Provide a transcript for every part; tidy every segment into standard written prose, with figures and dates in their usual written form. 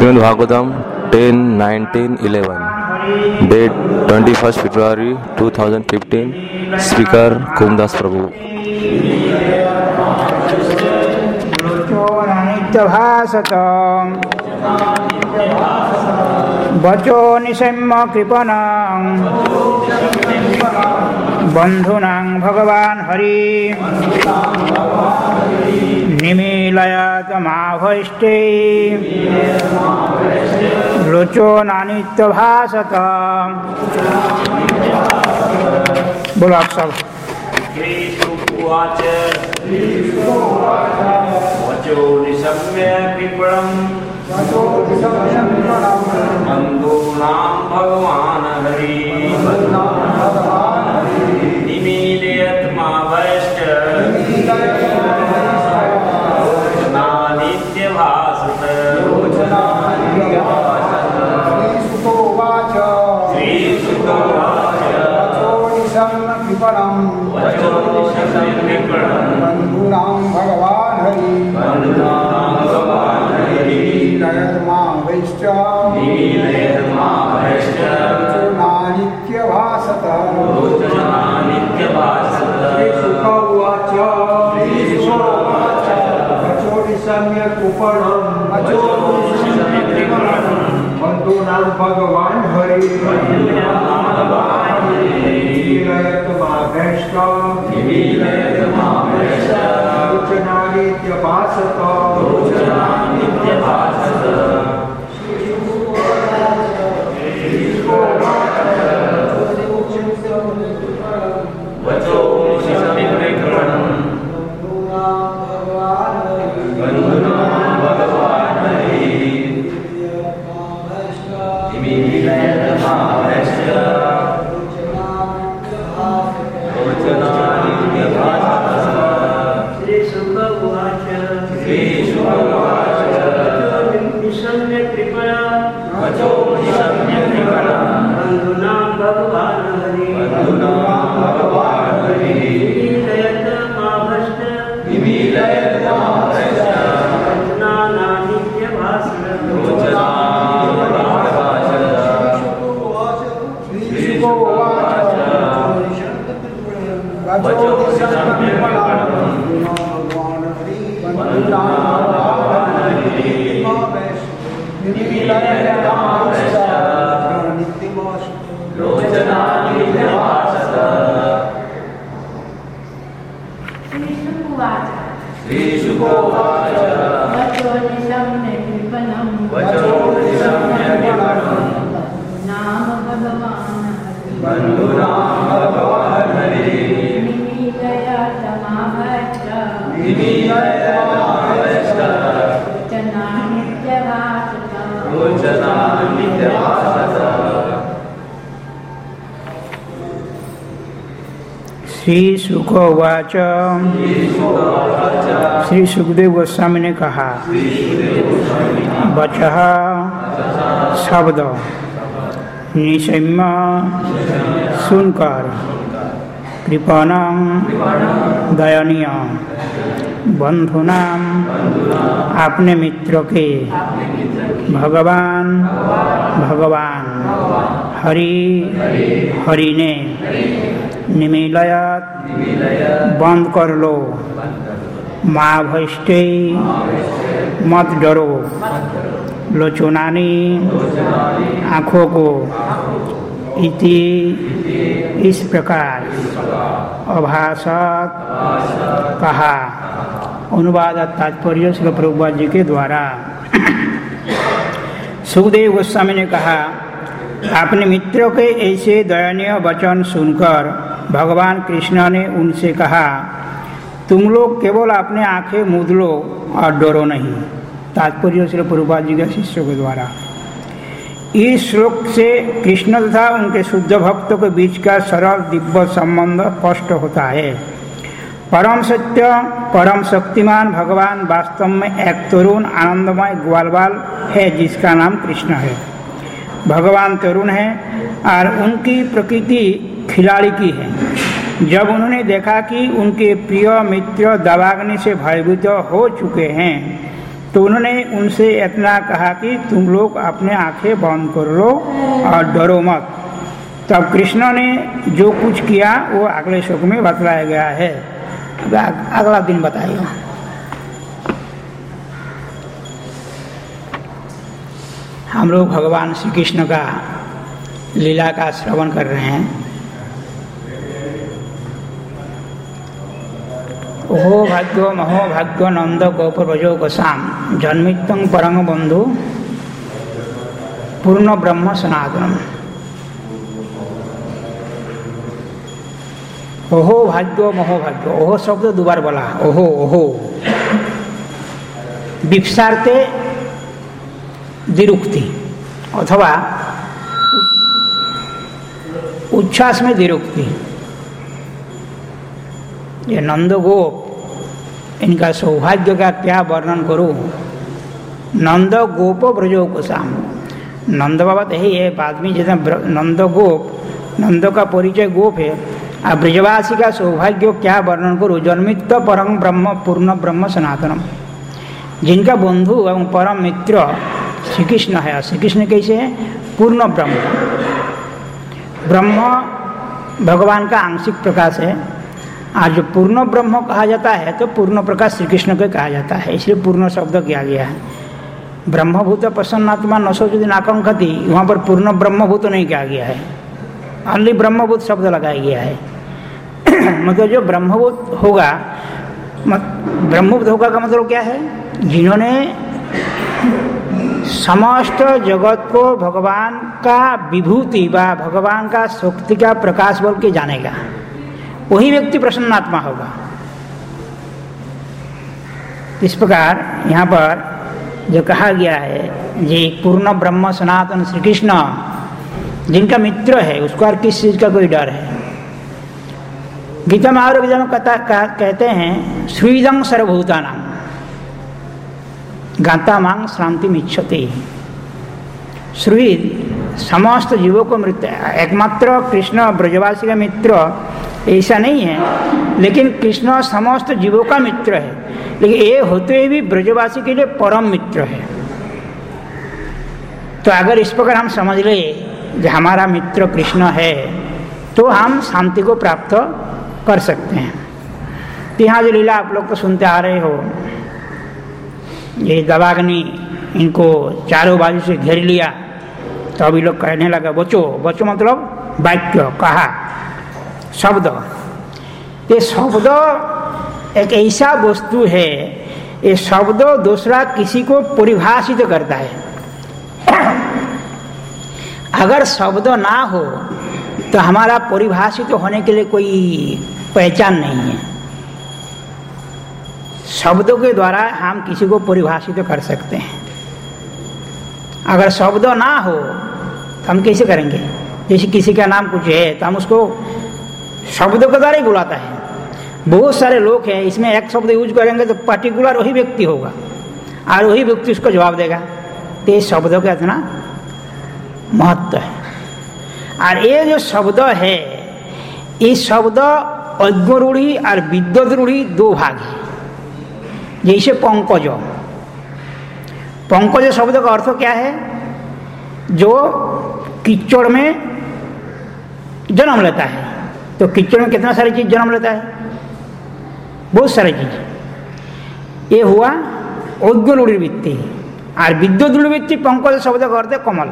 Srimad Bhagavatam 10, 19, 11. Date 21st February 2015. Speaker Kumdas Prabhu. Vacho nisamma kripanam bandhunam Bhagavan Hari Nimilayat Mahvaiste Locho nanitya bhasata. बोलो आप सब। वचो निशम्य कृपणं बन्धूनां भगवान् हरि निमीलयत् मावश्च नानित्यभासत। बंधूनां भगवान् हरि नीलयत् मावश्च नानित्य भासत। सुख उवाच वचो निशम्य कृपणं बंधूनां भगवान् हरि नीलयत् मावश्च लोचनानित्य भासत। श्री शुक उवाच। श्री सुखदेव गोस्वामी ने कहा, वचः शब्द निशम्य सुनकर, कृपणं दयनीय, बंधुनां अपने मित्र के, भगवान भगवान हरि हरि ने, निमीलयत बंद कर लो, माभष्टे मत डरो, लोचनानी आँखों को, इति इस प्रकार, अभासत कहा। अनुवाद तात्पर्य श्री प्रभुपाद जी के द्वारा। सुखदेव गोस्वामी ने कहा, अपने मित्रों के ऐसे दयनीय वचन सुनकर भगवान कृष्ण ने उनसे कहा, तुम लोग केवल अपने आंखें मूंद लो और डरो नहीं। तात्पर्य श्री प्रभुपाद जी के शिष्यों के द्वारा। इस श्लोक से कृष्ण तथा उनके शुद्ध भक्तों के बीच का सरल दिव्य संबंध स्पष्ट होता है। परम सत्य परम शक्तिमान भगवान वास्तव में एक तरुण आनंदमय ग्वालवाल है जिसका नाम कृष्ण है। भगवान तरुण है और उनकी प्रकृति खिलाड़ी की है। जब उन्होंने देखा कि उनके प्रिय मित्र दावाग्नि से भयभीत हो चुके हैं तो उन्होंने उनसे इतना कहा कि तुम लोग अपने आंखें बंद कर लो और डरो मत। तब कृष्ण ने जो कुछ किया वो अगले श्लोक में बतलाया गया है। अगला दिन बताइए। हम लोग भगवान श्री कृष्ण का लीला का श्रवण कर रहे हैं। ओहो भाग्यो महो भाग्यो नंद गोप व्रजो गोसाम जन्मितं परम बंधु पूर्ण ब्रह्म सनातनम। ओहो भाग्यो महो भाग्यो, ओहो शब्द दो बार बोला, ओहो ओहो विप्सार्थे दिरुक्ति अथवा उच्छ्वास में दिरुक्ति। ये नंदगोप इनका सौभाग्य का क्या वर्णन करूं। नंद गोप ब्रजो गोसाम, नंद बाबा तो है बाद में जैसे नंदगोप, नंद का परिचय गोप है। अब ब्रजवासी का सौभाग्य क्या वर्णन करूं। जन्मित परम ब्रह्म पूर्ण ब्रह्म सनातनम, जिनका बंधु एवं परम मित्र श्री कृष्ण है। श्री कृष्ण कैसे है? पूर्ण ब्रह्म। ब्रह्म भगवान का आंशिक प्रकाश है। आज जो पूर्ण ब्रह्म कहा जाता है तो पूर्ण प्रकाश श्री कृष्ण को कहा जाता है, इसलिए पूर्ण शब्द किया गया है। ब्रह्मभूत प्रसन्नात्मा नशो यदि नाकंखति, वहाँ पर पूर्ण ब्रह्मभूत नहीं किया गया है, अन्य ब्रह्मभूत शब्द लगाया गया है। मतलब जो ब्रह्मभूत होगा, ब्रह्मभूत होगा का मतलब क्या है? जिन्होंने समस्त जगत को भगवान का विभूति व भगवान का शक्ति का प्रकाश बोल के जानेगा, वही व्यक्ति प्रसन्नात्मा होगा। इस प्रकार यहाँ पर जो कहा गया है, ये पूर्ण ब्रह्म सनातन श्री कृष्ण जिनका मित्र है, उसको और किस चीज का कोई डर है? गीता में और में कहते हैं श्रीदं सर्वभूतानां गाता मांग शांति मिच्छति। श्री समस्त जीवों को मित्र, एकमात्र कृष्ण ब्रजवासी का मित्र ऐसा नहीं है, लेकिन कृष्ण समस्त जीवों का मित्र है। लेकिन ये होते हुए भी ब्रजवासी के लिए परम मित्र है। तो अगर इस प्रकार हम समझ ले जो हमारा मित्र कृष्ण है, तो हम शांति को प्राप्त कर सकते हैं। तो यहाँ जो लीला आप लोग तो सुनते आ रहे हो, ये दवाग्नि इनको चारों बाजू से घेर लिया, तो अभी लोग कहने लगा बचो। बचो मतलब वाक्य कहा, शब्द। ये शब्द एक ऐसा वस्तु है, ये शब्द दूसरा किसी को परिभाषित करता है। अगर शब्द ना हो तो हमारा परिभाषित होने के लिए कोई पहचान नहीं है। शब्दों के द्वारा हम किसी को परिभाषित कर सकते हैं। अगर शब्द ना हो तो हम कैसे करेंगे? जैसे किसी का नाम कुछ है तो हम उसको शब्दों के द्वारा ही बुलाता है। बहुत सारे लोग हैं, इसमें एक शब्द यूज करेंगे तो पर्टिकुलर वही व्यक्ति होगा और वही व्यक्ति उसको जवाब देगा। तो ये शब्दों का इतना महत्व है। और ये जो शब्द है, ये शब्द अज्ञ रूढ़ी और विद्वत रूढ़ी दो भाग है। जैसे पंकज, पंकज शब्द का अर्थ क्या है? जो कीचड़ में जन्म लेता है। तो कीचड़ में कितना सारी चीज जन्म लेता है? बहुत सारी चीज। ये हुआ अज्ञ रूढ़ी वृत्ति। और विद्वत रूढ़ी वृत्ति, पंकज शब्द का अर्थ है कमल,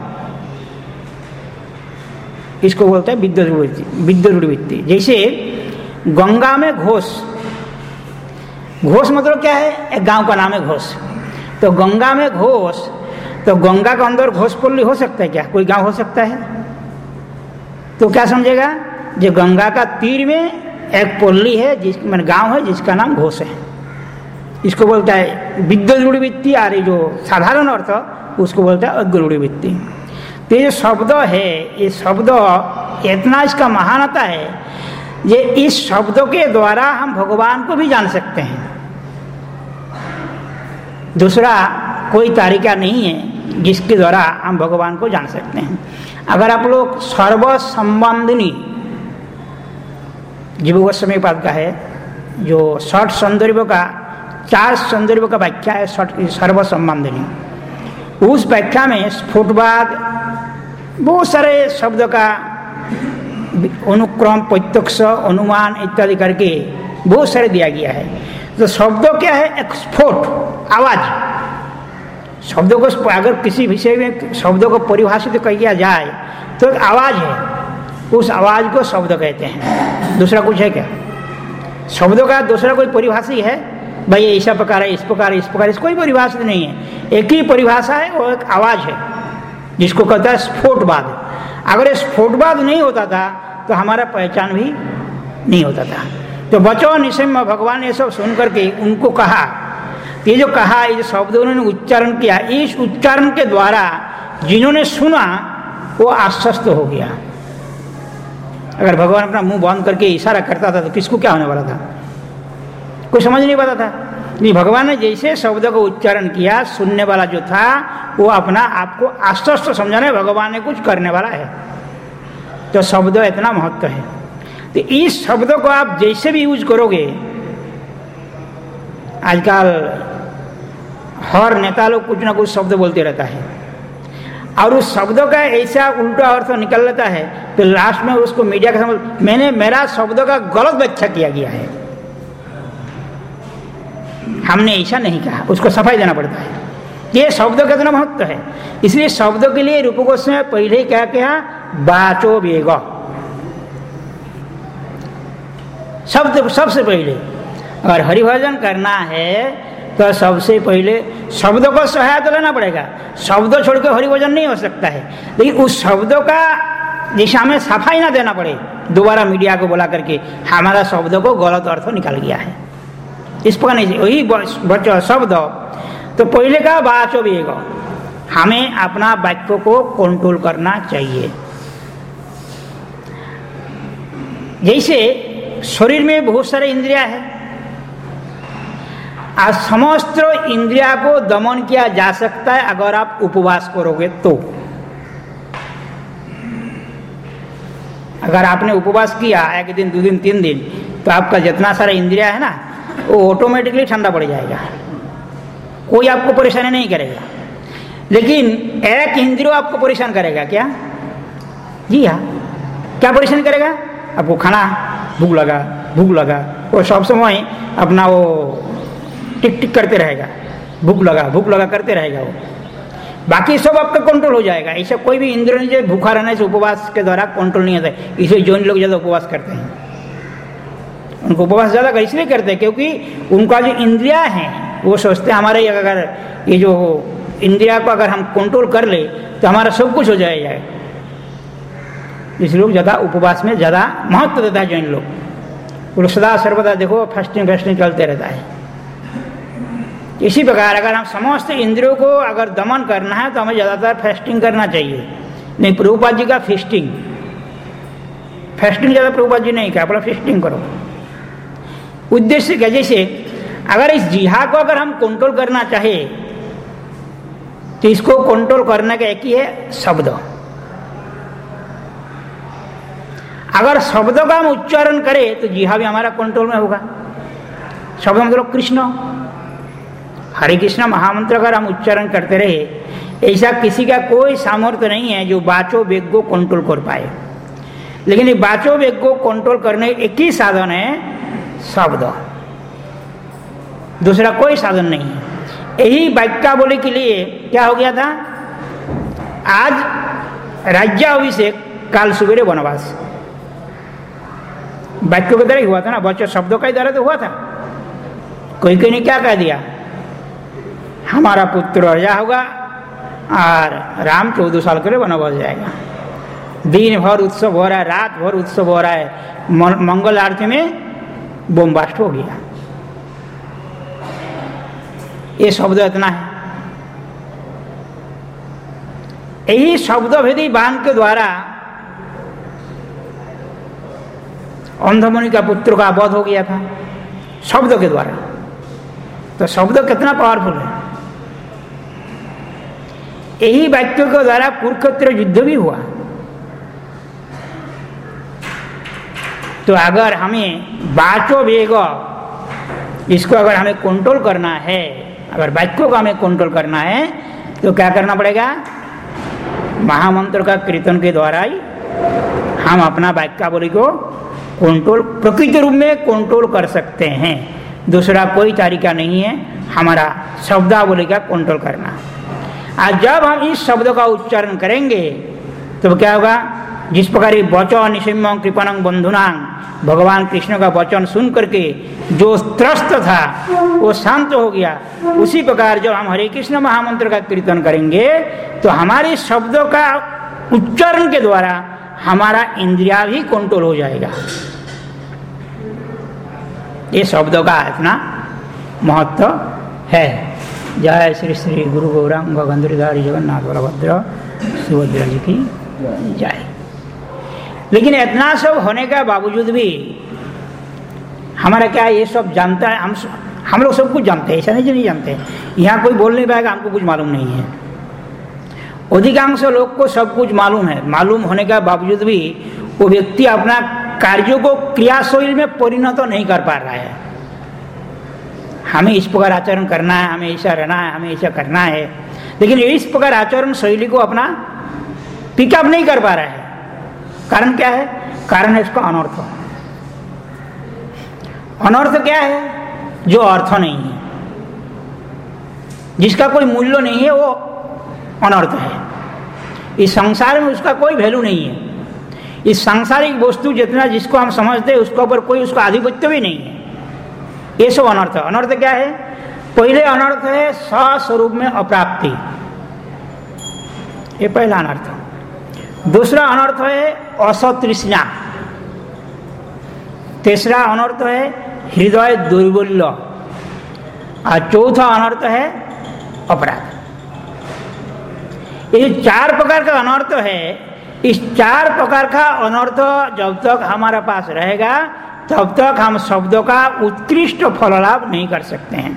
इसको बोलते हैं विद्वत रूढ़ी वृत्ति। जैसे गंगा में घोष, घोष मतलब क्या है? एक गांव का नाम है घोष। तो गंगा में घोष, तो गंगा के अंदर घोषपल्ली हो सकता है क्या? कोई गांव हो सकता है? तो क्या समझेगा? जो गंगा का तीर में एक पल्ली है, जिस मैंने गांव है जिसका नाम घोष है, इसको बोलता है विद्वत रूढ़ी वृत्ति। और ये जो साधारण अर्थ उसको बोलता है अज्ञ रूढ़ी वृत्ति। तो ये शब्द है, ये शब्द इतना इसका महानता है, ये इस शब्दों के द्वारा हम भगवान को भी जान सकते हैं। दूसरा कोई तरीका नहीं है जिसके द्वारा हम भगवान को जान सकते हैं। अगर आप लोग सर्व संबंधिनी जीव गोस्वामी पाद का है, जो 60 सौंदर्य का 4 संदर्भ का व्याख्या है सर्व संबंधिनी। उस व्याख्या में स्फुटवाद, बहुत सारे शब्द का अनुक्रम, प्रत्यक्ष, अनुमान इत्यादि करके बहुत सारे दिया गया है। तो शब्द क्या है? एक स्फोट, आवाज। शब्दों को अगर किसी विषय में शब्दों को परिभाषित किया जाए तो एक आवाज है, उस आवाज को शब्द कहते हैं। दूसरा कुछ है क्या? शब्दों का दूसरा कोई परिभाषा है? भाई ऐसा प्रकार है, इस प्रकार है, इस प्रकार, इस कोई परिभाषा नहीं है। एक ही परिभाषा है, वो एक आवाज है जिसको कहता है स्फोटवाद। अगर ये स्फोटवाद नहीं होता था तो हमारा पहचान भी नहीं होता था। तो बचो निसम्य भगवान ने सब सुन करके उनको कहा, ये जो कहा, ये जो शब्द उन्होंने उच्चारण किया, इस उच्चारण के द्वारा जिन्होंने सुना वो आश्वस्त हो गया। अगर भगवान अपना मुंह बंद करके इशारा करता था तो किसको क्या होने वाला था? कोई समझ नहीं पाता था। नहीं, भगवान ने जैसे शब्द को उच्चारण किया, सुनने वाला जो था वो अपना आपको आश्वस्त समझाने भगवान ने कुछ करने वाला है। तो शब्द इतना महत्व है। तो इस शब्द को आप जैसे भी यूज करोगे, आजकल हर नेता लोग कुछ ना कुछ शब्द बोलते रहता है और उस शब्दों का ऐसा उल्टा अर्थ निकल लेता है तो लास्ट में उसको मीडिया के सामने मेरा शब्दों का गलत व्याख्या किया गया है, हमने ऐसा नहीं कहा, उसको सफाई देना पड़ता है। ये शब्दों का इतना महत्व है। इसलिए शब्दों के लिए रूप गोस्वामी ने पहले क्या कहा? वाचो वेग। शब्द सबसे पहले अगर हरिभजन करना है तो सबसे पहले शब्दों को सहायता लेना पड़ेगा। शब्दों छोड़ के हरिभजन नहीं हो सकता है। लेकिन उस शब्दों का दिशा में सफाई ना देना पड़े, दोबारा मीडिया को बोला करके हमारा शब्दों को गलत अर्थ निकल गया है, इस प्रकार नहीं। वही बच्चों शब्द तो पहले का वाचो वेग, हमें अपना वाक्य को कंट्रोल करना चाहिए। जैसे शरीर में बहुत सारे इंद्रियां हैं, आज समस्त इंद्रिया को दमन किया जा सकता है अगर आप उपवास करोगे तो। अगर आपने उपवास किया 1 दिन 2 दिन 3 दिन तो आपका जितना सारा इंद्रिया है ना वो ऑटोमेटिकली ठंडा पड़ जाएगा, कोई आपको परेशानी नहीं करेगा। लेकिन एक इंद्रिय आपको परेशान करेगा क्या? जी हाँ, क्या परेशान करेगा? आपको खाना भूख लगा वो सब समय अपना वो टिक टिक करते रहेगा, भूख लगा करते रहेगा वो। बाकी सब आपका कंट्रोल हो जाएगा। ऐसा कोई भी इंद्रिय नहीं जो भूखा रहने से उपवास के द्वारा कंट्रोल नहीं होता है। इसलिए जैन लोग ज़्यादा उपवास करते हैं, उनको उपवास ज़्यादा इसलिए करते हैं क्योंकि उनका जो इंद्रिया है वो सोचते हैं हमारे अगर ये जो इंद्रिया को अगर हम कंट्रोल कर ले तो हमारा सब कुछ हो जाएगा। इसलिए लोग ज़्यादा उपवास में ज़्यादा महत्व देता है जैन लोग। वो सदा सर्वदा देखो फास्टिंग चलते रहता है। इसी प्रकार अगर हम समस्त इंद्रियों को अगर दमन करना है तो हमें ज़्यादातर फास्टिंग करना चाहिए। नहीं, प्रभुपाद जी का फास्टिंग ज़्यादा प्रभुपाद जी नहीं कहा, अपना फास्टिंग करो। उद्देश्य क्या? जैसे अगर इस जिहा को अगर हम कंट्रोल करना चाहे तो इसको कंट्रोल करने का एक ही है शब्द। अगर शब्दों का हम उच्चारण करें तो जिहा भी हमारा कंट्रोल में होगा। शब्द मतलब कृष्ण, हरे कृष्ण महामंत्र अगर हम उच्चारण करते रहे, ऐसा किसी का कोई सामर्थ्य नहीं है जो वाचो वेग को कंट्रोल कर पाए। लेकिन ये वाचो वेग को कंट्रोल करने एक ही साधन है शब्द, दूसरा कोई साधन नहीं है। यही वाक्यावली के लिए क्या हो गया था? आज राज्याभिषेक, काल सुबेरे वनवास, वाक्यों के द्वारा ही हुआ था ना, बच्चों शब्दों का ही द्वारा तो हुआ था। कोई ने क्या कह दिया? हमारा पुत्र राजा होगा और राम 14 साल के लिए वनवास जाएगा। दिन भर उत्सव हो रहा है, रात भर उत्सव हो रहा है, मंगल आरती में बोमबास्ट हो गया। ये शब्द इतना है। यही शब्द भेदी बाण के द्वारा अंधमुनि का पुत्र का वध हो गया था, शब्द के द्वारा। तो शब्द कितना पावरफुल है। यही वाक्यों के द्वारा कुरुक्षेत्र युद्ध भी हुआ। तो अगर हमें वाचो वेग इसको अगर हमें कंट्रोल करना है, अगर वाक्यों को हमें कंट्रोल करना है तो क्या करना पड़ेगा? महामंत्र का कीर्तन के द्वारा ही हम अपना वाक्यावली को कंट्रोल, प्रकृति रूप में कंट्रोल कर सकते हैं। दूसरा कोई तरीका नहीं है हमारा शब्दावली का कंट्रोल करना। आज जब हम इस शब्द का उच्चारण करेंगे तो क्या होगा? जिस प्रकार वचो निशिम्यं कृपणं बंधुनां, भगवान कृष्ण का वचन सुन करके जो त्रस्त था वो शांत हो गया, उसी प्रकार जब हम हरे कृष्ण महामंत्र का कीर्तन करेंगे तो हमारे शब्दों का उच्चारण के द्वारा हमारा इंद्रिया भी कंट्रोल हो जाएगा। ये शब्दों का इतना महत्व है। जय श्री श्री गुरु गौरांग गंधर्वधारी जगन्नाथ बलभद्र सुभद्रा जी की जय। लेकिन इतना सब होने के बावजूद भी हमारा क्या ये सब जानता है? हम लोग सब कुछ जानते हैं, ऐसा नहीं जानते। यहाँ कोई बोल नहीं पाएगा हमको कुछ मालूम नहीं है। अधिकांश लोग को सब कुछ मालूम है। मालूम होने के बावजूद भी वो व्यक्ति अपना कार्यों को क्रियाशैली में परिणत नहीं कर पा रहा है। हमें इस प्रकार आचरण करना है, हमें ऐसा रहना है, हमें ऐसा करना है, लेकिन इस प्रकार आचरण शैली को अपना पिकअप नहीं कर पा रहा है। कारण क्या है? कारण है इसका अनर्थ। अनर्थ क्या है? जो अर्थ नहीं है, जिसका कोई मूल्य नहीं है, वो अनर्थ है। इस संसार में उसका कोई वैल्यू नहीं है। इस सांसारिक वस्तु जितना जिसको हम समझते हैं उसके ऊपर कोई उसका आधिपत्य भी नहीं है। ये सब अनर्थ। अनर्थ क्या है? पहले अनर्थ है स्वस्वरूप में अप्राप्ति, ये पहला अनर्थ। दूसरा अनर्थ है असतृष्णा। तीसरा अनर्थ है हृदय दुर्बल्य। और चौथा अनर्थ है अपराध। ये 4 प्रकार का अनर्थ है। इस 4 प्रकार का अनर्थ जब तक हमारा पास रहेगा तब तक हम शब्दों का उत्कृष्ट फल लाभ नहीं कर सकते हैं।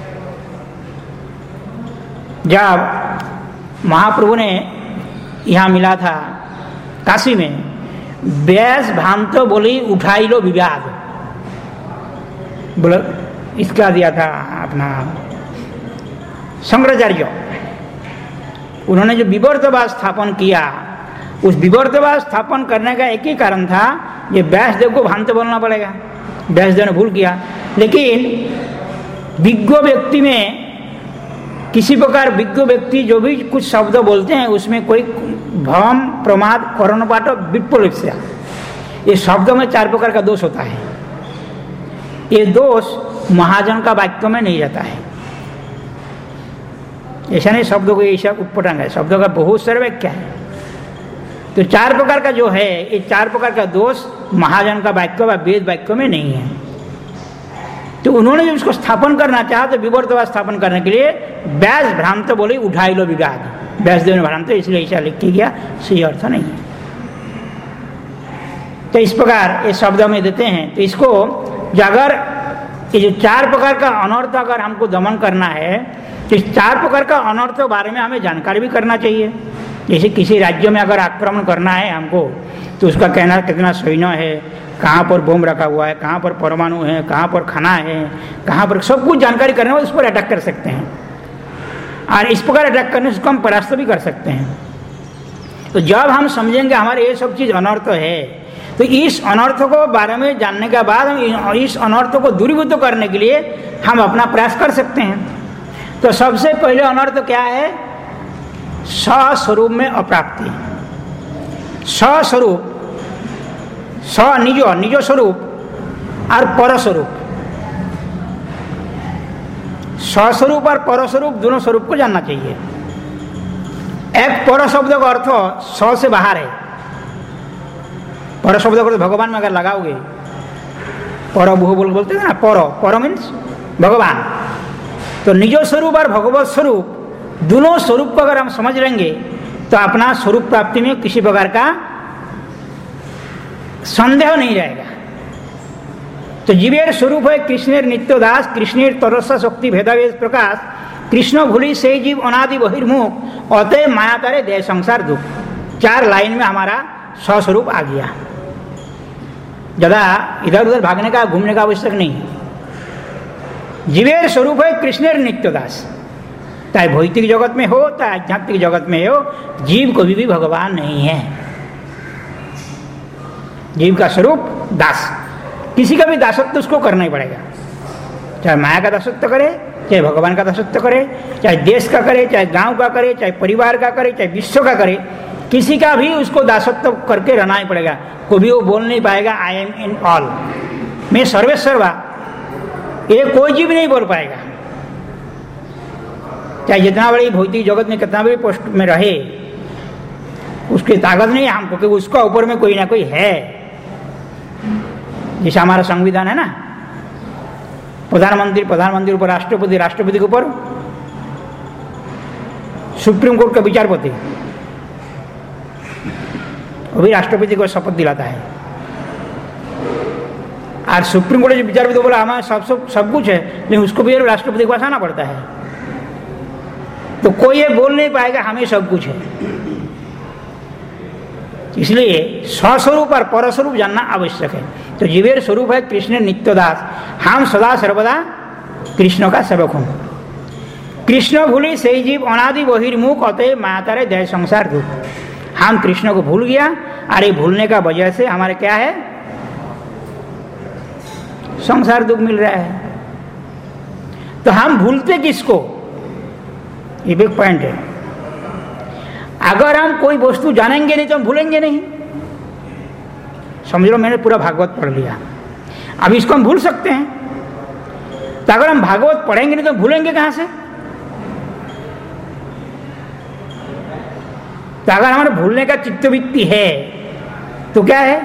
जब महाप्रभु ने यहाँ मिला था काशी में, व्यास भांत बोली उठाई लो विवाद, बोला इसका दिया था अपना शंकराचार्य। उन्होंने जो विवर्तवाद स्थापन किया, उस विवर्तवाद स्थापन करने का एक ही कारण था, ये व्यासदेव को भांत बोलना पड़ेगा। व्यासदेव ने भूल किया, लेकिन विज्ञ व्यक्ति में किसी प्रकार विज्ञ व्यक्ति जो भी कुछ शब्द बोलते हैं उसमें कोई भ्रम प्रमाद करणपाठ विप्लुप्त्या, ये शब्दों में 4 प्रकार का दोष होता है। ये दोष महाजन का वाक्य में नहीं रहता है। ऐसा नहीं शब्दों को ऐसा उत्पटांग है, शब्दों का बहुत सारे वाक्य है। तो 4 प्रकार का जो है, ये 4 प्रकार का दोष महाजन का वाक्य व वेद वाक्य में नहीं है। तो उन्होंने जब उसको स्थापन करना चाहा तो विवर्तवाद स्थापन करने के लिए व्यास भ्रांत बोले उठाई लो विवाद। व्यासदेव ने भ्रांत इसलिए ऐसा लिख के गया, सही अर्थ नहीं है। तो इस प्रकार ये शब्द में देते हैं। तो इसको अगर ये जो 4 प्रकार का अनर्थ अगर हमको दमन करना है तो इस 4 प्रकार का अनर्थ के बारे में हमें जानकारी भी करना चाहिए। जैसे किसी राज्य में अगर आक्रमण करना है हमको तो उसका कहना कितना सैन्य है, कहाँ पर बम रखा हुआ है, कहाँ पर परमाणु है, कहाँ पर खाना है, कहाँ पर सब कुछ जानकारी करने में उस पर अटैक कर सकते हैं। और इस प्रकार अटैक करने से उसको हम परास्त भी कर सकते हैं। तो जब हम समझेंगे हमारे ये सब चीज़ अनर्थ है तो इस अनर्थ को बारे में जानने के बाद हम इस अनर्थ को दूरीभूत करने के लिए हम अपना प्रयास कर सकते हैं। तो सबसे पहले अनर्थ क्या है? स्वस्वरूप में अप्राप्ति। स्वस्वरूप, स्व निजो स्वरूप और परस्वरूप। स्वस्वरूप और परस्वरूप दोनों स्वरूप को जानना चाहिए। एक पर शब्द का अर्थ स्व से बाहर है। पर शब्द को भगवान में अगर लगाओगे, पर बोलते हैं ना, पर मीन्स भगवान। तो निजो स्वरूप और भगवत स्वरूप दोनों स्वरूप को अगर हम समझ लेंगे तो अपना स्वरूप प्राप्ति में किसी प्रकार का संदेह नहीं रहेगा। तो जीवेर स्वरूप है कृष्णेर नित्योदास, कृष्णेर तरसा शक्ति भेदावेद प्रकाश, कृष्ण भूली से जीव अनादि बहिर्मुख, अतः माया तारे देह संसार दुख। 4 लाइन में हमारा स्वस्वरूप आ गया। ज़्यादा इधर उधर भागने का, घूमने का आवश्यक नहीं है। जीवेर स्वरूप है कृष्णेर नित्यदास। चाहे भौतिक जगत में हो चाहे आध्यात्मिक जगत में हो, जीव कभी भी भगवान नहीं है। जीव का स्वरूप दास, किसी का भी दासत्व उसको करना ही पड़ेगा। चाहे माया का दासत्व करे, चाहे भगवान का दासत्व करे, चाहे देश का करे, चाहे गांव का करे, चाहे परिवार का करे, चाहे विश्व का करे, किसी का भी उसको दासत्व करके रहना ही पड़ेगा। कभी वो बोल नहीं पाएगा आई एम इन ऑल, मैं सर्वेश्वरवा, ये कोई जीव नहीं बोल पाएगा। चाहे जितना बड़ी भौतिक जगत में कितना भी पोस्ट में रहे, उसकी ताकत नहीं है हमको कि उसका ऊपर में कोई ना कोई है। जैसे हमारा संविधान है ना, प्रधानमंत्री ऊपर राष्ट्रपति, राष्ट्रपति के ऊपर सुप्रीम कोर्ट का विचारपति, वो भी राष्ट्रपति को शपथ दिलाता है। और सुप्रीम कोर्ट जो विचारपति बोला हमारे सब कुछ है, लेकिन उसको भी राष्ट्रपति के पास आना पड़ता है। तो कोई ये बोल नहीं पाएगा हमें सब कुछ है। इसलिए स्वस्वरूप और परस्वरूप जानना आवश्यक है। तो जीवेर स्वरूप है कृष्ण नित्यदास, हम सदा सर्वदा कृष्ण का सेवक हूं। कृष्ण भूली सही जीव अनादि बहिर्मुख अतः मायातारे दया संसार दुख। हम कृष्ण को भूल गया, अरे भूलने का वजह से हमारे क्या है, संसार दुख मिल रहा है। तो हम भूलते किसको, ये बिग पॉइंट है। अगर हम कोई वस्तु जानेंगे नहीं तो हम भूलेंगे नहीं। समझ लो मैंने पूरा भागवत पढ़ लिया, अब इसको हम भूल सकते हैं। तो अगर हम भागवत पढ़ेंगे नहीं तो भूलेंगे कहां से। तो अगर हमारे भूलने का चित्तवृत्ति है तो क्या है,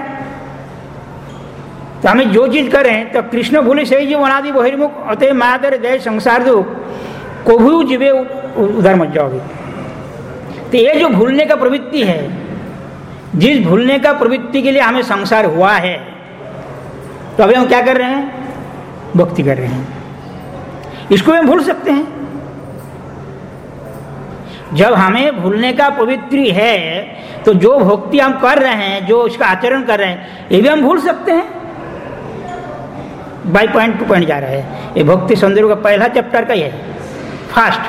तो हमें जो चीज करें तो कृष्ण भूले सही जीव अनादि बहिर्मुख अतः मायातर दया संसार दुख को भी जीवे उधर मत जाओगे। तो ये जो भूलने का प्रवृत्ति है, जिस भूलने का प्रवृत्ति के लिए हमें संसार हुआ है, तो अभी हम क्या कर रहे हैं, भक्ति कर रहे हैं। इसको हम भूल सकते हैं। जब हमें भूलने का प्रवृत्ति है तो जो भक्ति हम कर रहे हैं, जो उसका आचरण कर रहे हैं, ये भी हम भूल सकते हैं। बाई पॉइंट टू पॉइंट जा रहा है। ये भक्ति सौंदर्य का पहला चैप्टर का ही है, फास्ट।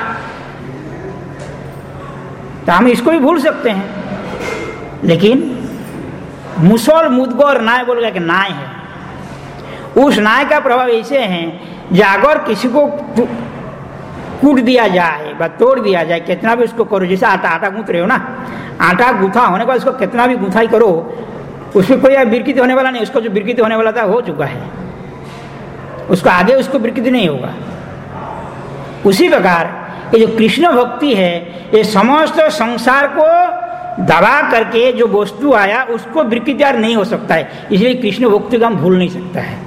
तो हम इसको भी भूल सकते हैं। लेकिन मुसोल मुदगौर नाय बोल गया कि नाय है। उस नाय का प्रभाव ऐसे है, अगर किसी को कूट दिया जाए व तोड़ दिया जाए, कितना भी उसको करो, जैसे आटा गूंथ रहे हो ना, आटा गूंथा होने का उसको कितना भी गूंथाई करो, उसमें कोई बिरकित होने वाला नहीं। उसको जो बिरकित होने वाला था हो चुका है, उसको आगे उसको बिरकित नहीं होगा। उसी प्रकार ये जो कृष्ण भक्ति है, ये समस्त संसार को दबा करके जो वस्तु आया उसको विकृतियार नहीं हो सकता है। इसलिए कृष्ण भक्ति को हम भूल नहीं सकता है।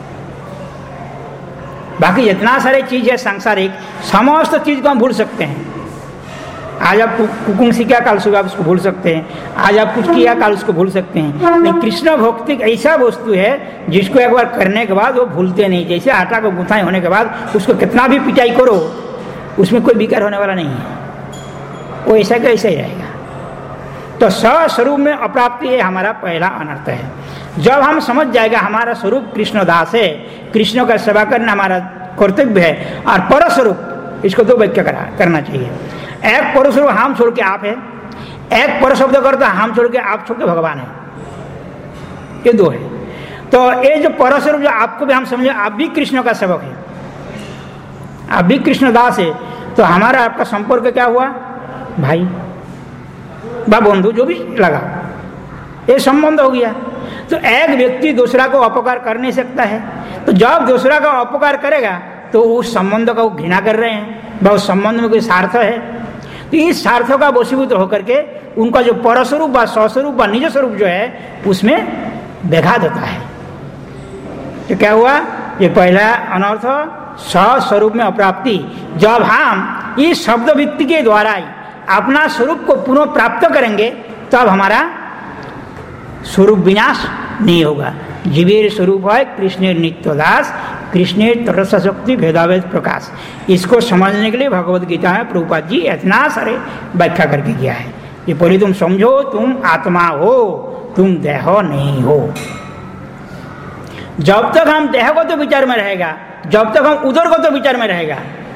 बाकी जितना सारे चीज है सांसारिक, समस्त चीज को हम भूल सकते हैं। आज आप कुकुंग सीखा, कल सुबह आप उसको भूल सकते हैं। आज आप कुछ किया, कल उसको भूल सकते हैं। लेकिन कृष्ण भक्ति ऐसा वस्तु है जिसको एक बार करने के बाद वो भूलते नहीं। जैसे आटा को गुथाई होने के बाद उसको कितना भी पिटाई करो, उसमें कोई विकार होने वाला नहीं है, वो ऐसा का ऐसा ही रहेगा। तो स्वस्वरूप में अप्राप्ति ये हमारा पहला अनर्थ है। जब हम समझ जाएगा हमारा स्वरूप कृष्णदास है, कृष्ण का सेवा करना हमारा कर्तव्य है, और परस्वरूप इसको दो व्याख्या करना चाहिए। एक परस्वरूप हम छोड़ के आप है, एक पर शब्द करता हम छोड़ के आप छोड़ के भगवान है, ये दो है। तो ये जो परस्वरूप जो आपको भी हम समझे, आप भी कृष्ण का सेवक है, आप भी कृष्णदास है, तो हमारा आपका संपर्क क्या हुआ, भाई बा बंधु जो भी लगा, ये संबंध हो गया। तो एक व्यक्ति दूसरा को अपकार कर नहीं सकता है, तो जब दूसरा का अपकार करेगा तो उस संबंध का वो घृणा कर रहे हैं, वह उस संबंध में कोई स्वार्थ है। तो इस स्वार्थ का वशीभूत होकर के उनका जो परस्वरूप व स्वस्वरूप व निज स्वरूप जो है उसमें व्याघात होता है। तो क्या हुआ, ये पहला अनर्थ स्वस्वरूप में अप्राप्ति। जब हम इस शब्द वृत्ति के द्वारा ही अपना स्वरूप को पुनः प्राप्त करेंगे तब हमारा स्वरूप विनाश नहीं होगा। जीवेर स्वरूप है कृष्ण नित्यदास, कृष्ण तरस शक्ति भेदाभेद प्रकाश। इसको समझने के लिए भगवद गीता में प्रभुपाद जी इतना सारे व्याख्या करके गया है। ये पहले तुम समझो, तुम आत्मा हो, तुम देह नहीं हो। जब तक हम देह को तो विचार में रहेगा, जब तक हम उदरगत तो विचार में रहेगा।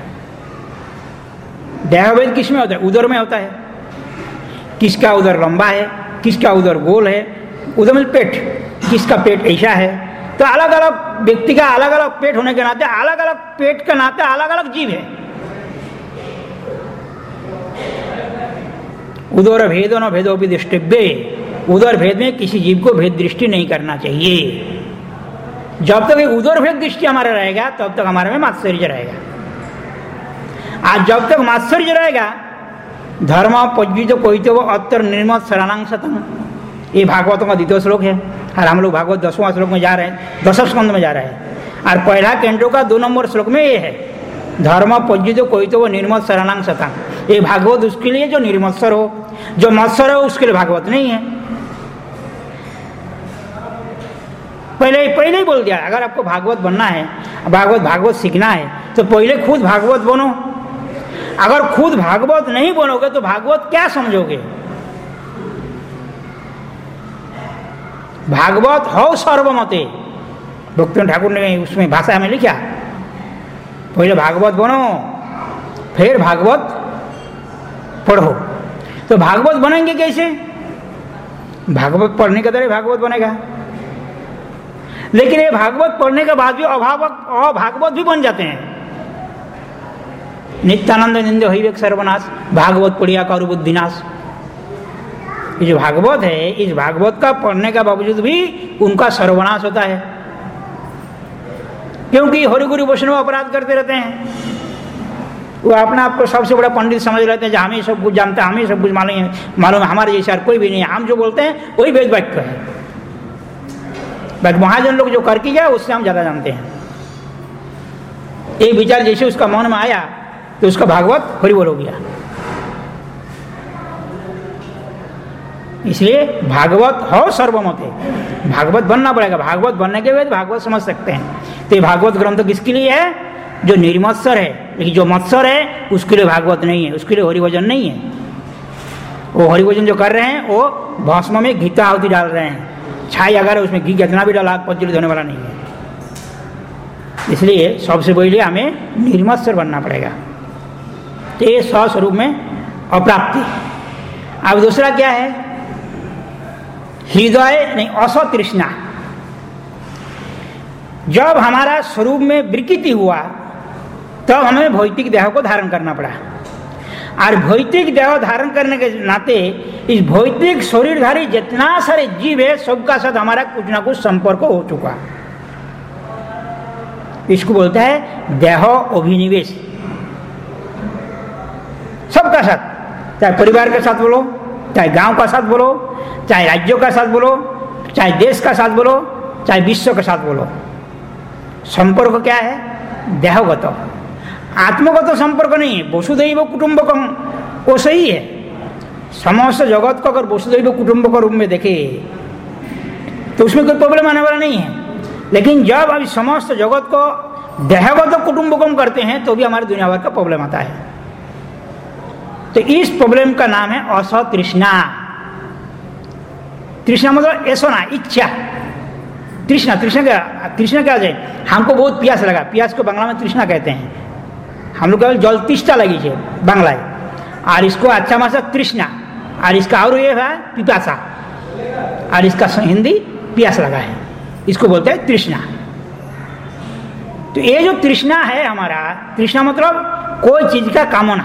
देहभेद किस में होता है? उदर में होता है। किसका उदर लंबा है, किसका उदर गोल है, उदर में पेट, किसका पेट ऐसा है। तो अलग अलग व्यक्ति का अलग अलग पेट होने के नाते, अलग अलग पेट के नाते अलग अलग जीव है। उदर भेदो न भेदो भी दृष्टिव्य, उदर भेद में किसी जीव को भेद दृष्टि नहीं करना चाहिए। जब तक उदर भेद दृष्टि हमारा रहेगा तब तक हमारे में मात्सर्य रहेगा। आज जब तक मात्सर्य रहेगा, धर्म पज्जित कोई तो अत्तर निर्मत शरणांग सतम, ये भागवतों का द्वितीय श्लोक है और हम लोग भागवत 10वां श्लोक में जा रहे हैं, 10वें स्कंद में जा रहे हैं। और पहला कैंटो का 2 नंबर श्लोक में ये है, धर्म पज्जित कोई तो निर्मत शरणांग सतम। ये भागवत उसके लिए जो निर्मत्सर हो, जो मत्सर हो उसके लिए भागवत नहीं है। पहले ही बोल दिया, अगर आपको भागवत बनना है, भागवत सीखना है तो पहले खुद भागवत बनो। अगर खुद भागवत नहीं बनोगे तो भागवत क्या समझोगे? भागवत हो सर्वमते, भक्ति ठाकुर ने उसमें भाषा में लिखा, पहले भागवत बनो फिर भागवत पढ़ो। तो भागवत बनेंगे कैसे? भागवत पढ़ने के द्वारा भागवत बनेगा। लेकिन ये भागवत पढ़ने के बाद भी अभागवत भी बन जाते हैं। नित्यानंद निंदे हईवेक सर्वनाश, भागवत पढ़िया करु बुद्धिनाश। ये जो भागवत है, इस भागवत का पढ़ने का बावजूद भी उनका सर्वनाश होता है, क्योंकि हरिगुरु वैष्णव अपराध करते रहते हैं। वो अपना आपको सबसे बड़ा पंडित समझ लेते हैं, हमें सब कुछ जानते हैं, हमें सब कुछ मालूम, हमारे जैसा कोई भी नहीं है, हम जो बोलते हैं वही वेद वाक्य है। बट महाजन लोग जो करके गया उससे हम ज्यादा जानते हैं। एक विचार जैसे उसका मन में आया तो उसका भागवत हरिबोल हो गया। इसलिए भागवत हो सर्वमते, भागवत बनना पड़ेगा। भागवत बनने के बाद भागवत समझ सकते हैं। तो ये भागवत ग्रंथ किसके लिए है? जो निर्मत्सर है। लेकिन जो मत्सर है उसके लिए भागवत नहीं है, उसके लिए हरिभजन नहीं है। वो हरिभजन जो कर रहे हैं वो भस्म में घी आहुति डाल रहे हैं। छाई अगर उसमें घी कितना भी डाला प्रज्वलित होने वाला नहीं है। इसलिए सबसे पहले हमें निर्मत्सर बनना पड़ेगा। तो ये स्वस्वरूप में अप्राप्ति। अब दूसरा क्या है? हृदय नहीं, असतृष्णा। जब हमारा स्वरूप में विकृति हुआ तब हमें भौतिक देह को धारण करना पड़ा। और भौतिक देह धारण करने के नाते इस भौतिक शरीरधारी जितना सारे जीव है सबका साथ हमारा कुछ ना कुछ संपर्क हो चुका। इसको बोलता है देह अभिनिवेश। सबका साथ, चाहे परिवार के साथ बोलो, चाहे गांव का साथ बोलो, चाहे राज्यों का साथ बोलो, चाहे देश का साथ बोलो, चाहे विश्व के साथ बोलो, संपर्क क्या है? देहगत। आत्मगत संपर्क नहीं है। वसुधैव कुटुंबकम वो सही है। समस्त जगत को अगर वसुधैव कुटुंबक रूप में देखे तो उसमें कोई प्रॉब्लम आने वाला नहीं है। लेकिन जब अभी समस्त जगत को देहगत कुटुंबकम करते हैं तो भी हमारे दुनिया भर का प्रॉब्लम आता है। तो इस प्रॉब्लम का नाम है असतृष्णा। तृष्णा मतलब ऐसा इच्छा। तृष्णा क्या जाए? हमको बहुत प्यास लगा, प्यास को बांग्ला में तृष्णा कहते हैं। हम लोग केवल जल तिष्ठा लगी है बांग्ला, और इसको अच्छा भाषा तृष्णा, और इसका और ये है पिपासा, और इसका हिंदी प्यास लगा है, इसको बोलते हैं तृष्णा। तो ये जो तृष्णा है हमारा, तृष्णा मतलब कोई चीज का कामना,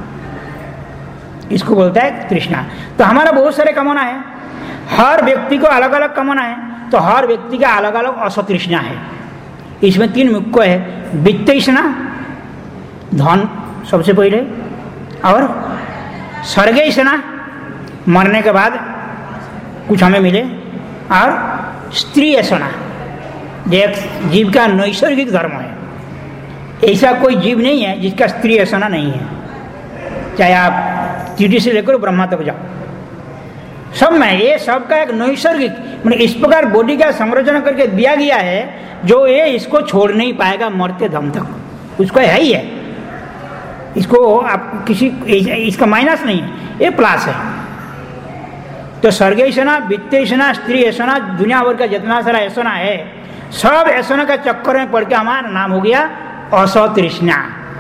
इसको बोलता है तृष्णा। तो हमारा बहुत सारे कामना है, हर व्यक्ति को अलग अलग कामना है, तो हर व्यक्ति का अलग अलग असतृष्णा है। इसमें 3 मुख्य है। वित्तृष्णा, धन सबसे पहले, और स्वर्गेष्णा, मरने के बाद कुछ हमें मिले, और स्त्री ऐसा एक जीव का नैसर्गिक धर्म है। ऐसा कोई जीव नहीं है जिसका स्त्री ऐसा नहीं है। चाहे आप चीटी से लेकर ब्रह्मा तक जाओ, सब में ये सबका एक नैसर्गिक, मतलब इस प्रकार बॉडी का संरचना करके दिया गया है जो ये इसको छोड़ नहीं पाएगा मरते दम तक। उसको है ही है, इसको आप किसी इसका माइनस नहीं है, ये प्लस है। तो स्वर्गेशना, वित्तेशना, स्त्री ऐसा, दुनिया भर का जितना सारा ऐसा है, सब ऐसा के चक्कर में पड़ के हमारा नाम हो गया असतृष्णा।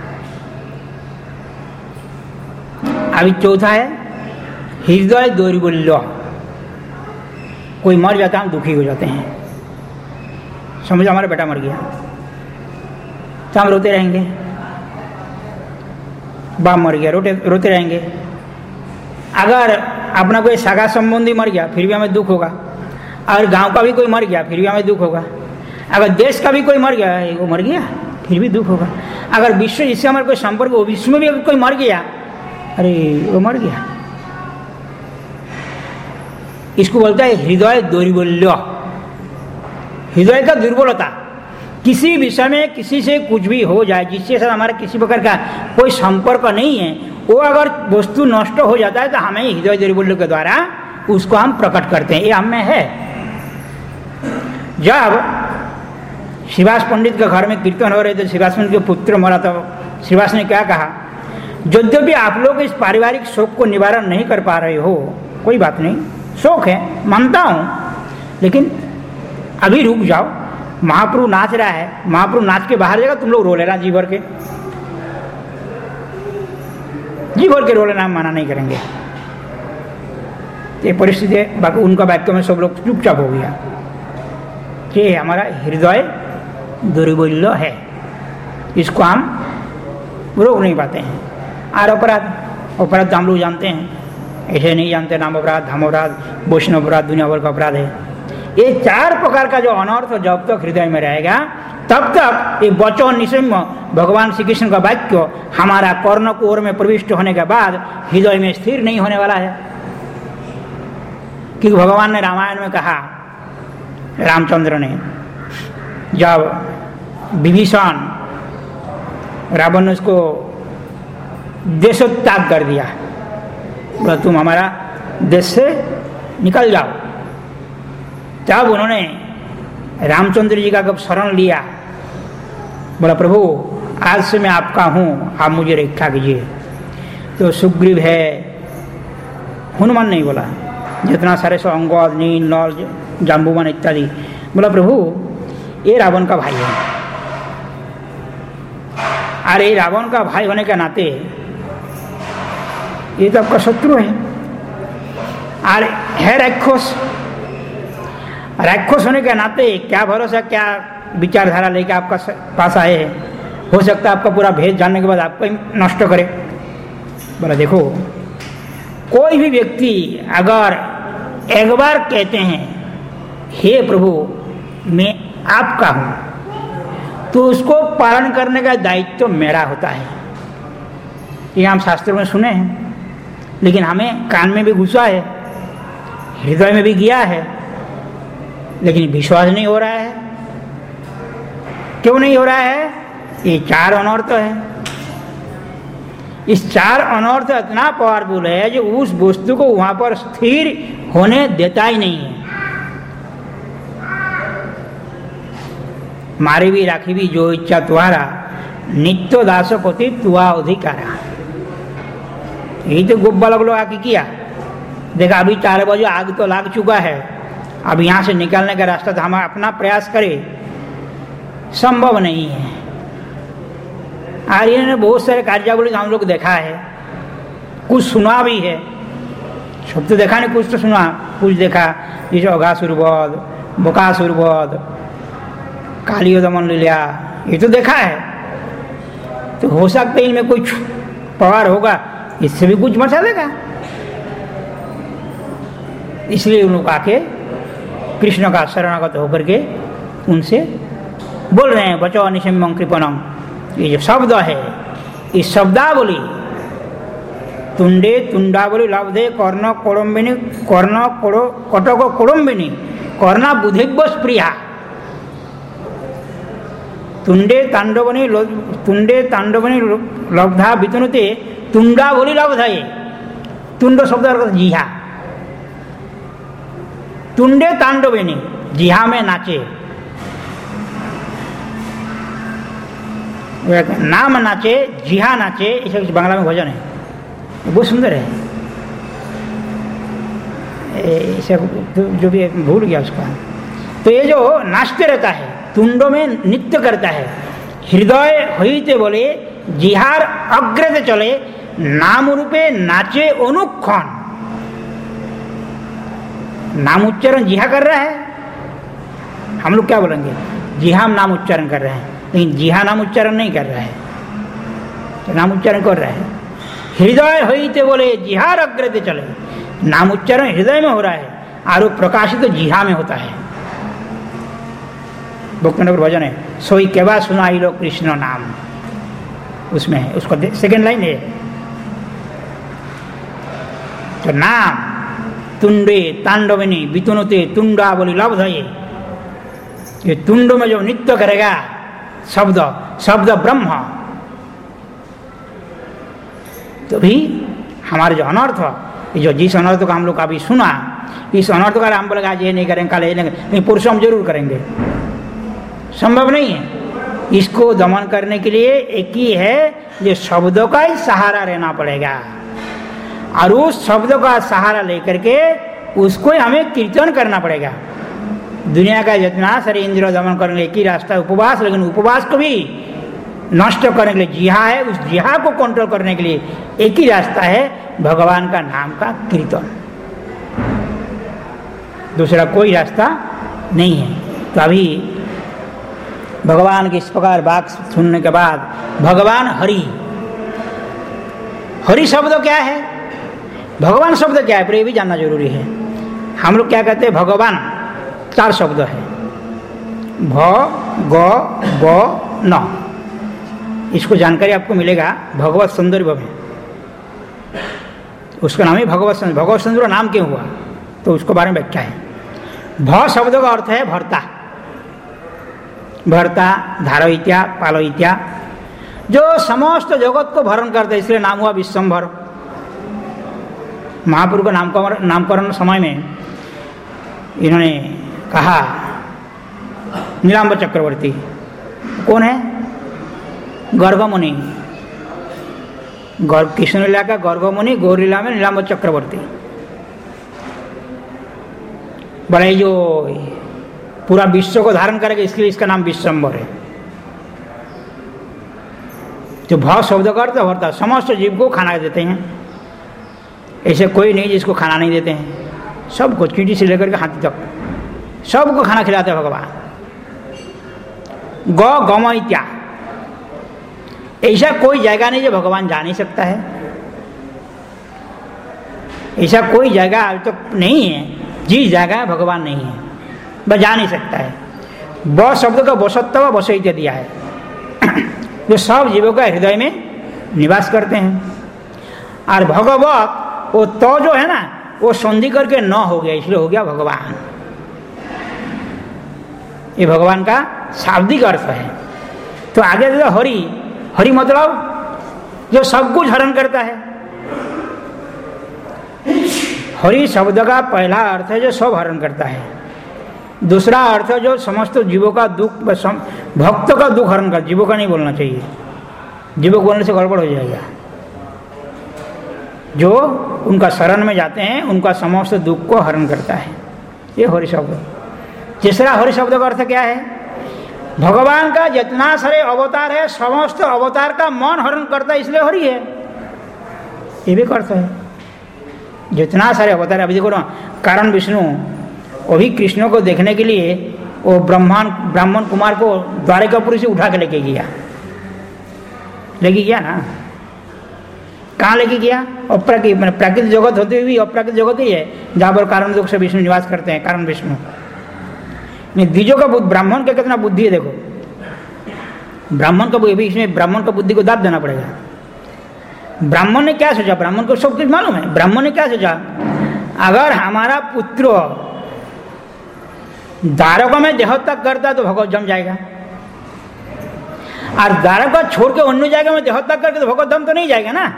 अभी चौथा है हृदय दौर्बल्य। कोई मर जाता है हम दुखी हो जाते हैं, समझो हमारा बेटा मर गया तो हम रोते रहेंगे, बाप मर गया रोते रहेंगे। अगर अपना कोई सगा संबंधी मर गया फिर भी हमें दुख होगा, अगर गांव का भी कोई मर गया फिर भी हमें दुख होगा, अगर देश का भी कोई मर गया वो मर गया फिर भी दुख होगा, अगर विश्व जिससे हमारा कोई संपर्क हो विश्व में भी अगर कोई मर गया अरे वो मर गया। इसको बोलता है हृदय दौर्बल्य, हृदय का दुर्बलता। किसी विषय में किसी से कुछ भी हो जाए जिसके साथ हमारा किसी प्रकार का कोई संपर्क नहीं है, वो अगर वस्तु नष्ट हो जाता है तो हमें हृदय दौर्बल्य के द्वारा उसको हम प्रकट करते हैं, ये हम में है। जब श्रीवास पंडित के घर में कीर्तन हो रहे थे, श्रीवास पंडित के पुत्र मरा तो श्रीवास ने क्या कहा, यद्यपि आप लोग इस पारिवारिक शोक को निवारण नहीं कर पा रहे हो, कोई बात नहीं, शोक है मानता हूं, लेकिन अभी रुक जाओ, महाप्रभु नाच रहा है, महाप्रभु नाच के बाहर जाएगा, तुम लोग रो लेना जी भर के, जी भर के रो लेना, हम मना नहीं करेंगे। ये परिस्थिति है। बाकी उनका वाक्य में सब लोग चुपचाप हो गया कि हमारा हृदय दुर्बल्य है, इसको हम रोक नहीं पाते हैं। और अपराध तो हम लोग जानते हैं, ऐसे नहीं जानते, नाम अपराध, धर्म अपराध, वैष्णव अपराध, दुनिया भर का अपराध है। ये चार प्रकार का जो अनर्थ जब तक हृदय में रहेगा तब तक ये वचन निसम्य भगवान श्री कृष्ण का वाक्य हमारा कर्णकोर में प्रविष्ट होने के बाद हृदय में स्थिर नहीं होने वाला है। क्योंकि भगवान ने रामायण में कहा, रामचंद्र ने, जब विभीषण रावण ने उसको देशोत्याग कर दिया, बोला तुम हमारा देश से निकल जाओ, तब उन्होंने रामचंद्र जी का जब शरण लिया, बोला प्रभु आज से मैं आपका हूं, आप मुझे रक्षा कीजिए। तो सुग्रीव है, हनुमान नहीं बोला, जितना सारे सो अंगद, नील, नल, जाम्बुवन इत्यादि, बोला प्रभु ये रावण का भाई है, अरे रावण का भाई होने के नाते ये तो आपका शत्रु है, और है राक्षस, राक्षस होने के नाते क्या भरोसा, क्या विचारधारा लेकर आपका पास आए हैं, हो सकता है आपका पूरा भेद जानने के बाद आपको ही नष्ट करे। बोला देखो, कोई भी व्यक्ति अगर एक बार कहते हैं हे प्रभु मैं आपका हूं, तो उसको पालन करने का दायित्व तो मेरा होता है। ये हम शास्त्रों में सुने हैं, लेकिन हमें कान में भी घुसा है, हृदय में भी गया है, लेकिन विश्वास नहीं हो रहा है। क्यों नहीं हो रहा है? ये चार अनर्थ है। इस चार अनर्थ इतना पावरफुल है जो उस वस्तु को वहां पर स्थिर होने देता ही नहीं है। मारी भी राखी भी जो इच्छा तुम्हारा, नित्य दास कोति तुआ अधिकारा। यही तो गुब्बा लोग आके किया, देखा अभी 4 बजे आग तो लाग चुका है, अब यहाँ से निकलने का रास्ता तो हम अपना प्रयास करें, संभव नहीं है। और इन्होंने बहुत सारे कार्यावली हम लोग देखा है, कुछ सुना भी है, सब तो देखा नहीं, कुछ तो सुना, कुछ देखा, जैसे अघासुरवध, बकासुरवध, कालियो दमन लीला, ये तो देखा है। तो हो सकता है इनमें कुछ पावर होगा, इससे भी कुछ मचा देगा। इसलिए उन लोग आके कृष्ण का शरणागत होकर के उनसे बोल रहे हैं बचो निशम्यं कृपणं। ये जो शब्द है, इस शब्दावली तुंडे तुंडावली लब्धे कर्ण कोड़म्बिनी कर्ण कटक कोड़म्बिनी कर्णा बुधिव्य प्रिया। तुंडे तांडवनी लब्धा वितनुते तुंडावली लब्धये। तुंड शब्द जिहा, तुंडे तांडविनी, जिहा में नाचे, नाम नाचे, जिहा नाचे, इसे बांग्ला में भजन है, बहुत सुंदर है। इसे जो भी भूल गया उसका, तो ये जो नाचते रहता है, तुंडों में नृत्य करता है, हृदय हईते बोले जिहार अग्रते चले, नाम रूपे नाचे अनुक्षण। नाम उच्चारण जिहा कर रहा है, हम लोग क्या बोलेंगे, जिहा नाम उच्चारण कर रहे हैं, लेकिन जिहा नाम उच्चारण नहीं कर रहा है, तो नाम उच्चारण कर रहा है। हृदय हईते बोले जिहार अग्रते चले, नाम उच्चारण हृदय में हो रहा है और प्रकाशित तो जिहा में होता है। भक्तनगर भजन है, सोई केवा सुनाई लो कृष्ण नाम, उसमें है, उसको सेकेंड लाइन है। तो नाम तुंडे तांडवनी वितुनुते तुंडा बोली लब्धये, ये तुंड में जो नृत्य करेगा शब्द, शब्द ब्रह्म, तो भी हमारे जो अनर्थ, जो जिस अनर्थ को हम लोग अभी सुना, इस अनर्थ का हम बोलेगा आज ये नहीं करेंगे, कल ये नहीं करेंगे, पुरुष हम जरूर करेंगे, संभव नहीं है। इसको दमन करने के लिए एक ही है, ये शब्दों का ही सहारा रहना पड़ेगा, और उस शब्दों का सहारा लेकर के उसको हमें कीर्तन करना पड़ेगा। दुनिया का जितना सारे इंद्रिय दमन करने के लिए एक ही रास्ता उपवास, लेकिन उपवास को भी नष्ट करने के लिए जिहा है, उस जिहा को कंट्रोल करने के लिए एक ही रास्ता है, भगवान का नाम का कीर्तन, दूसरा कोई रास्ता नहीं है। तो अभी भगवान के इस प्रकार बात सुनने के बाद भगवान हरि, हरि शब्द क्या है, भगवान शब्द क्या है, पर ये भी जानना जरूरी है। हम लोग क्या कहते हैं, भगवान 4 शब्द है, भ ग ब न, इसको जानकारी आपको मिलेगा भगवत सौंदर्य में, उसका नाम है भगवत सौंदर्य। भगवत सौंदर्य नाम क्यों हुआ, तो उसको बारे में व्याख्या है। भ शब्द का अर्थ है भर्ता, भर्ता धारयित्या पालयित्या, जो समस्त जगत को भरण करता है, इसलिए नाम हुआ विश्वम्भर। महाप्रभु का नामकरण समय में इन्होंने कहा नीलांबर चक्रवर्ती कौन है, गर्गमुनि, कृष्ण लीला का गर्गमुनि, गौर लीला में नीलांबर चक्रवर्ती, बड़े जो पूरा विश्व को धारण करेगा, इसलिए इसका नाम विश्वम्भर है। जो भाव शब्द का अर्थ होता है समस्त जीव को खाना देते हैं, ऐसे कोई नहीं जिसको खाना नहीं देते हैं, सबको चींटी से लेकर के हाथी तक सबको खाना खिलाते हैं भगवान। गौ गमयित्या, ऐसा कोई जगह नहीं जो भगवान जा नहीं सकता है, ऐसा कोई जगह अभी तक तो नहीं है जिस जगह भगवान नहीं है, वह जा नहीं सकता है। ब शब्द का वसत्व वसयित्य दिया है, जो सब जीवों का हृदय में निवास करते हैं। और भगवत वो तो जो है ना, वो संधि करके न हो गया, इसलिए हो गया भगवान। ये भगवान का शाब्दिक अर्थ है। तो आगे जो हरि, हरि मतलब जो सब कुछ हरण करता है। हरि शब्द का पहला अर्थ है जो सब हरण करता है, दूसरा अर्थ है जो समस्त जीवों का दुख, भक्त का दुख हरण करता। जीवों का नहीं बोलना चाहिए, जीवों को बोलने से गड़बड़ हो जाएगा। जो उनका शरण में जाते हैं उनका समस्त दुख को हरण करता है, ये हरि शब्द। तीसरा हरि शब्द का अर्थ क्या है, भगवान का जितना सारे अवतार है समस्त अवतार का मन हरण करता है, इसलिए हरि है, ये भी अर्थ है। जितना सारे अवतार, अभी देखो ना, कारण विष्णु वो भी कृष्ण को देखने के लिए वो ब्राह्मण कुमार को द्वारिकापुरी से उठा के लेके गया ना, कहाँ लेके गया, प्राकृतिक जगत होते हुए भी अप्राकृतिक जगत ही है जहाँ पर कारण लोग से विष्णु निवास करते हैं, कारण विष्णु। द्विजों का ब्राह्मण का कितना बुद्धि है देखो, ब्राह्मण का भी, इसमें ब्राह्मण का बुद्धि को दाब देना पड़ेगा। ब्राह्मण ने क्या सोचा, ब्राह्मण को सब कुछ मालूम है। ब्राह्मण ने क्या सोचा, अगर हमारा पुत्र द्वारका में देहोत्याग करता है तो भगवत जम जाएगा, और द्वारका छोड़ के अन्य जगह में देहोत्याग करके तो भगवत जम तो नहीं जाएगा ना।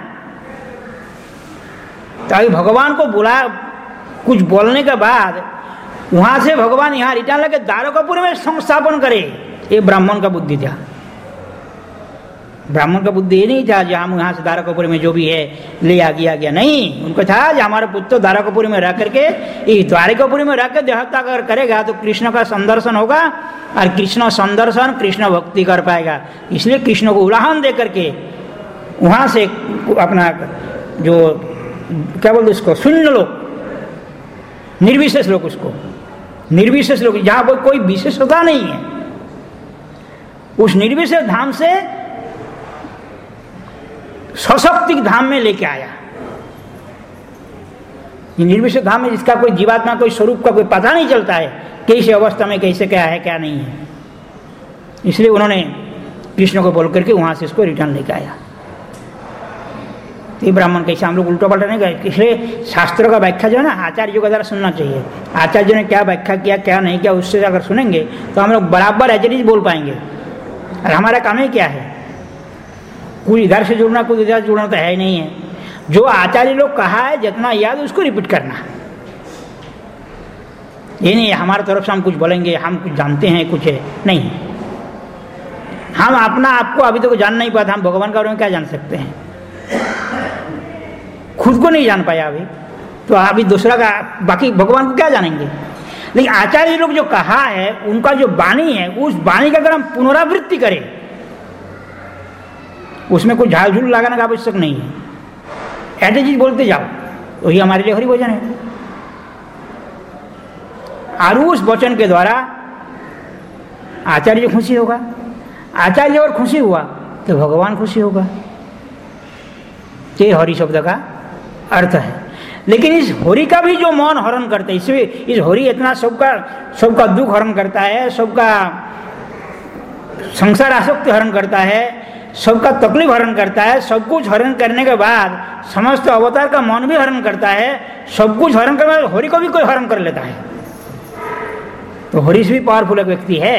तो अभी भगवान को बुला, कुछ बोलने के बाद वहां से भगवान यहाँ रिटर्न लगे द्वारकापुर में संस्थापन करे, ये ब्राह्मण का बुद्धि था। ब्राह्मण का बुद्धि ये नहीं था जो हम यहाँ से द्वारकापुरी में जो भी है ले आ गया नहीं, उनको था जो हमारा पुत्र द्वारकापुरी में रह करके इस द्वारकापुरी में रह कर देहत्या अगर करेगा तो कृष्ण का संदर्शन होगा और कृष्ण संदर्शन कृष्ण भक्ति कर पाएगा। इसलिए कृष्ण को उलाहन दे करके वहाँ से अपना जो क्या बोलते उसको शून्य लोग, निर्विशेष लोग, उसको निर्विशेष लोग जहाँ कोई विशेषता नहीं है, उस निर्विशेष धाम से सशक्ति धाम में लेके आया। ये निर्विशेष धाम में जिसका कोई जीवात्मा कोई स्वरूप का कोई पता नहीं चलता है कैसे अवस्था में कैसे क्या है क्या नहीं है, इसलिए उन्होंने कृष्ण को बोल करके वहां से इसको रिटर्न लेके आया। ये ब्राह्मण कैसे हम लोग उल्टा पलटा नहीं गए, इसलिए शास्त्रों का व्याख्या जो है ना आचार्यों का जरा सुनना चाहिए। आचार्यों ने क्या व्याख्या किया क्या नहीं किया उससे अगर सुनेंगे तो हम लोग बराबर एज बोल पाएंगे। और हमारा काम ही क्या है, कुछ इधर से जुड़ना कुछ इधर से जुड़ना तो है ही नहीं है। जो आचार्य लोग कहा है जितना याद उसको रिपीट करना, ये नहीं हमारे तरफ से हम कुछ बोलेंगे हम कुछ जानते हैं कुछ है नहीं। हम अपना आपको अभी तक तो जान नहीं पाते, हम भगवान के बारे में क्या जान सकते हैं, खुद को नहीं जान पाया अभी तो अभी दूसरा का बाकी भगवान को क्या जानेंगे। लेकिन आचार्य लोग जो कहा है उनका जो वाणी है उस वाणी का अगर हम पुनरावृत्ति करें उसमें कोई झाल झूल लगाने का आवश्यक नहीं है, ऐसे चीज बोलते जाओ वही हमारे लिए हरि भोजन है। और उस वचन के द्वारा आचार्य खुशी होगा, आचार्य और खुशी हुआ तो भगवान खुशी होगा। ये हरि शब्द का अर्थ है। लेकिन इस होरी का भी जो मौन हरण करते हैं, इसमें इस होरी इतना सबका दुख हरण करता है, सबका संसार आसक्ति हरण करता है, सबका तकलीफ हरण करता है, सब कुछ हरण करने के बाद समस्त अवतार का मौन भी हरण करता है, सब कुछ हरण करने के बाद होरी को भी कोई हरण कर लेता है। तो होरी से भी पावरफुल एक व्यक्ति है,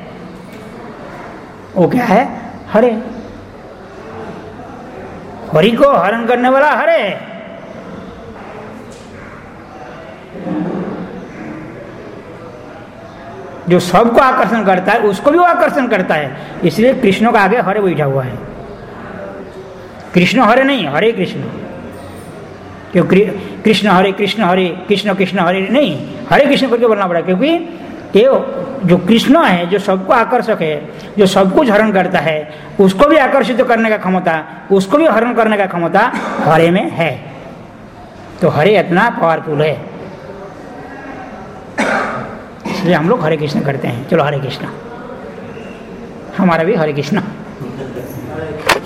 वो क्या है, हरे। होरी को हरण करने वाला हरे है। जो सबको आकर्षण करता है उसको भी वो आकर्षण करता है, इसलिए कृष्ण का आगे हरे बैठा हुआ है। कृष्ण हरे नहीं, हरे कृष्ण। क्यों कृष्ण हरे कृष्ण कृष्ण हरे नहीं, हरे कृष्ण करके बोलना पड़ा, क्योंकि ये जो कृष्ण है जो सबको आकर्षक है, जो सब कुछ हरण करता है, उसको भी आकर्षित करने का क्षमता, उसको भी हरण करने का क्षमता हरे में है। तो हरे इतना पावरफुल है, इसलिए हम लोग हरे कृष्ण करते हैं। चलो हरे कृष्ण, हमारा भी हरे कृष्ण।